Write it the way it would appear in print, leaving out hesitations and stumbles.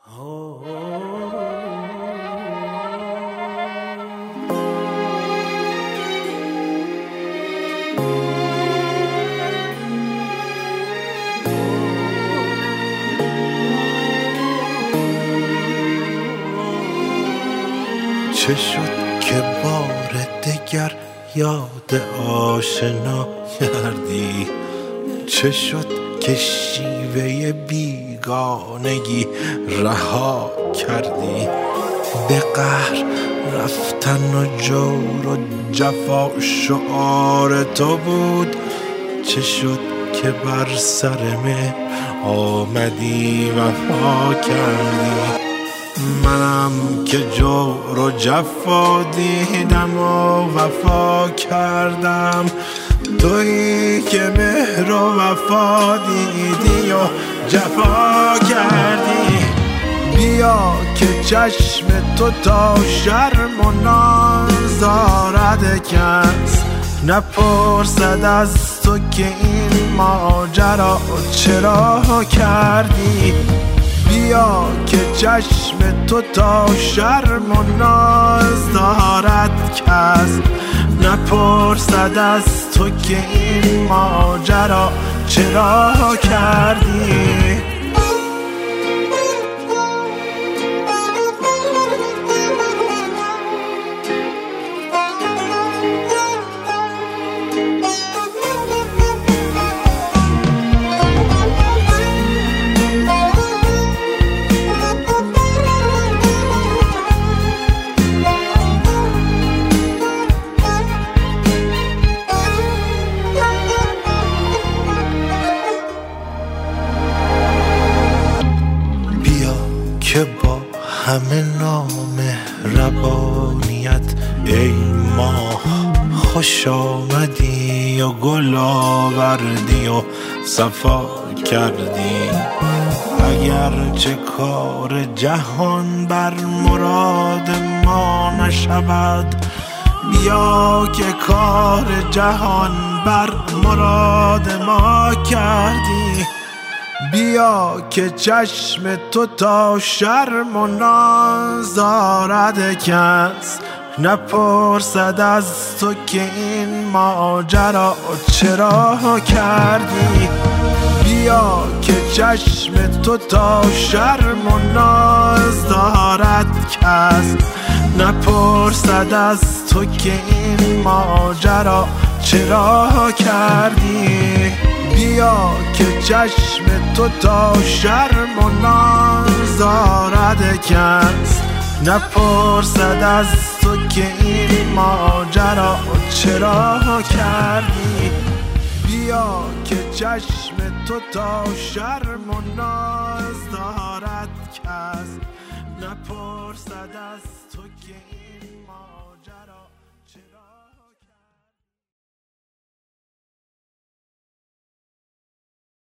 چه شد که بار دگر یاد آشنا کردی؟ چه شد که شیوه بیگانگی رها کردی؟ به قهر رفتن و جور و جفا شعار تو بود. چه شد که بر سر مهر آمدی وفا کردی؟ منم که جور و جفا دیدم و وفا کردم، تویی که مهر و وفا دیدی و جفا کردی. بیا که چشم تو تا شرم و ناز دارد کس نپرسد از تو که این ماجرا چرا کردی. بیا که چشم تو تا شرم و ناز دارد کس نپرسد از تو که این ماجرا چرا کردی. که با همه نامهربانیت ای ماه خوش آمدی و گل آوردی و صفا کردی. اگرچه کار جهان بر مراد ما نشود، بیا که کار جهان بر مراد ما کردی. بیا که چشم تو تا شرم و ناز دارد کس نپرسد از تو که این ماجرا چرا کردی. بیا که چشم تو تا شرم و ناز دارد کس نپرسد از تو که این ماجرا چرا کردی. بیا که چشم تو تا شرم و ناز دارد کس نپرسد از تو که این ماجرا چرا کردی. بیا که چشم تو تا شرم و ناز دارد کس نپرسد از تو که